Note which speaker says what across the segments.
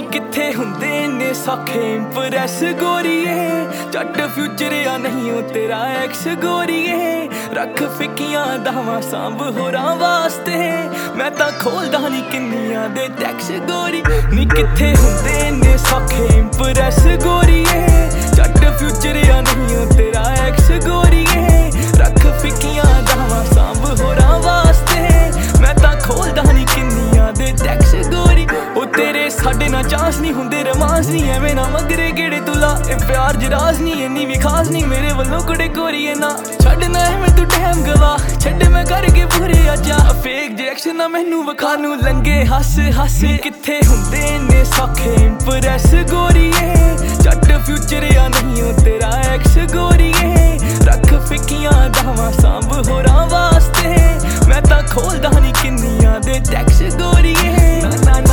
Speaker 1: किथे हुंदे ने सौखे इंप्रेस गोरीए जट फ्यूचर या नहीं हो तेरा एक्स गोरीए रख फिकियां दावां सांभ होरां वास्ते मैं तां खोलदा नहीं किन्नियां दे टैक्स गोरी नी किथे हुंदे ने सौखे इंप्रेस गोरीए जट फ्यूचर या नहीं हो तेरा एक्स गोरीए रख फिकियां दावां सांभ होरां वास्ते मैं तां खोलदा नहीं किन्नियां दे टैक्स गोरी ओ तेरे साडे ना चांस नहीं हुंदे रोमांस नहीं एवें ना मगरे गेड़े तुला ए प्यार जराज नहीं इन्नी भी खास नहीं मेरे वल्लों कुड़े गोरीए ना छड्डना है मैं तू टैम गवा छड्ड मैं करके पूरे आजा फेक रिएक्शन ना मैनू विखा नू लंगे हस हस किथे हुंदे ने सौखे इंप्रेस गोरीए जट फ्यूचर या नहीं हो तेरा एक्स गोरीए रख फिकियां दावां सांभ होरां वास्ते मैं तां खोलदा नहीं किन्नियां दे टैक्स गोरीए ना ना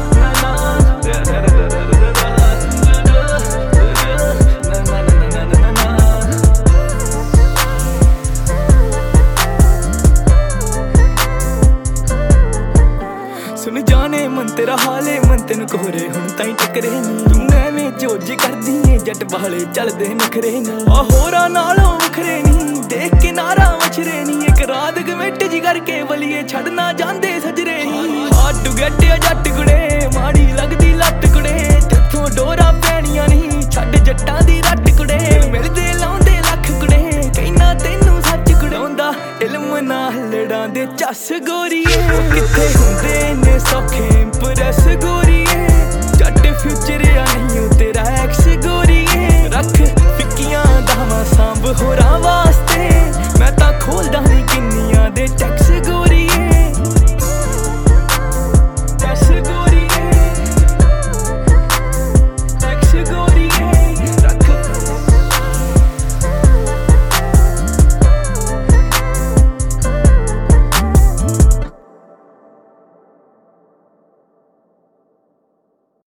Speaker 1: सुन जाने मन तेरा हाले मन तेन कोहरे हुण ताईं टकरे नी तू एवें जोज करदी ऐ जट वाले चलदे नखरे नी आ होरां नालों वखरे नी देख के नारा मछरे नी एक रात गवेट जी करके वलिए छड़ना जांदे सजरे नी हाडू गट्टिया जट कुड़े माड़ी लगदी लट कुड़े तेथों डोरा पैणियां नी छड्ड जट्टां दी रट कुड़े मिलदे लाउंदे लख कुड़े कहना तैनू सच कुड़ाउंदा इल्म नाल लड़ां दे चस गोरीए किथे हुंदे ने सौखे इंप्रेस गोरीए जट फ्यूचर या नहीं हो तेरा एक्स गोरीए रख फिकियां दावां सांभ होरां वास्ते मैं तां खोलदा नहीं किन्नियां दे टैक्स